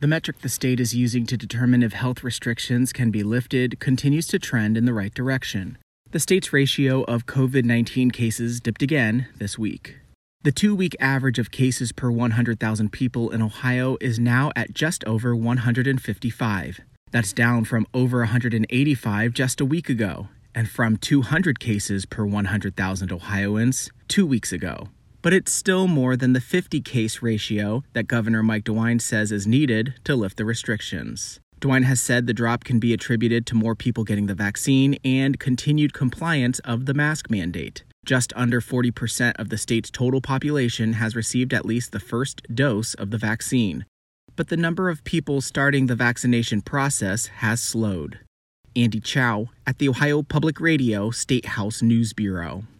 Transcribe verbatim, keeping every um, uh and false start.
The metric the state is using to determine if health restrictions can be lifted continues to trend in the right direction. The state's ratio of covid nineteen cases dipped again this week. The two-week average of cases per one hundred thousand people in Ohio is now at just over one hundred fifty-five. That's down from over one hundred eighty-five just a week ago, and from two hundred cases per one hundred thousand Ohioans two weeks ago. But it's still more than the fifty-case ratio that Governor Mike DeWine says is needed to lift the restrictions. DeWine has said the drop can be attributed to more people getting the vaccine and continued compliance of the mask mandate. Just under forty percent of the state's total population has received at least the first dose of the vaccine. But the number of people starting the vaccination process has slowed. Andy Chow at the Ohio Public Radio State House News Bureau.